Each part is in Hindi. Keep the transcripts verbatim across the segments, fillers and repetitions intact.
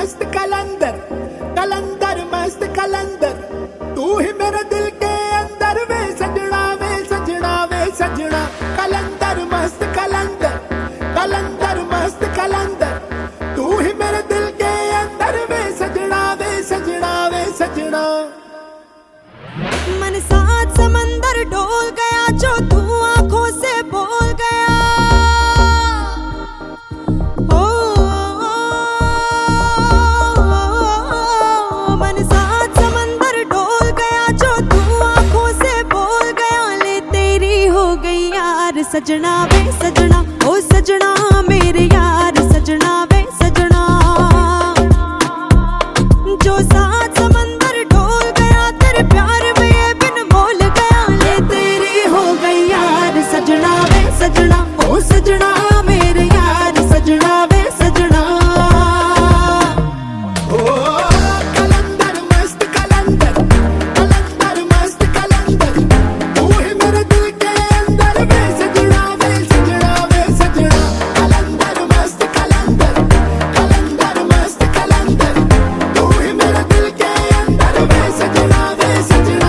मस्त कलंदर, कलंदर मस्त कलंदर, तू ही मेरे दिल के अंदर वे सजना वे सजना वे सजना। कलंदर मस्त कलंदर, कलंदर मस्त कलंदर, तू ही मेरे दिल के अंदर वे सजना वे सजना वे सजना। मन साथ समंदर डोल गया जो तू आंखों से बोल गया। ओ, ओ, ओ, ओ, मन साथ समंदर डोल गया जो तू आंखों से बोल गया। ले तेरी हो गई यार सजना वे सजना, ओ सजना मेरे यार सजना वे सजना। जो साथ समंदर डोल गया तेरे प्यार में ये बिन बोल गया। ले तेरी हो गई यार सजना वे सजना, ओ सजना मेरे यार सजना वे सजना। ओ कलंदर मस्त कलंदर, कलंदर मस्त कलंदर, तू ही मेरे दिल के अंदर वे सजना वे सजना वे सजना। कलंदर मस्त कलंदर, कलंदर मस्त कलंदर, तू ही मेरे दिल के अंदर वे सजना वे सजना।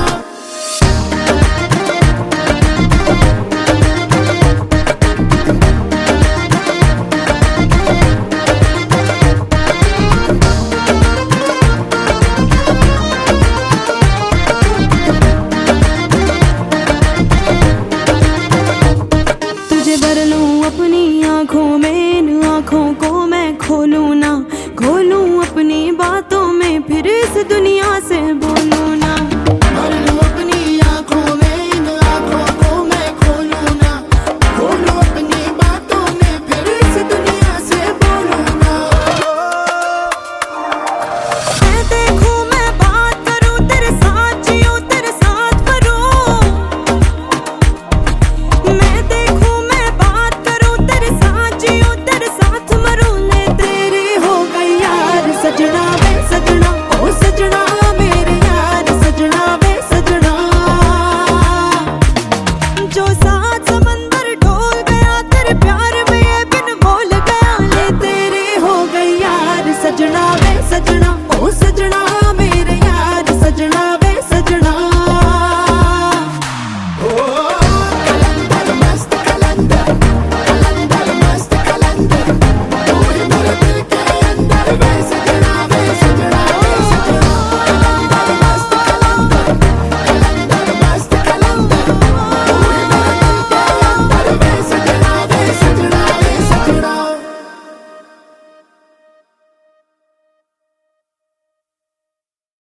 तुझे भर लूं अपनी आंखों में, इन आंखों को मैं खोलूं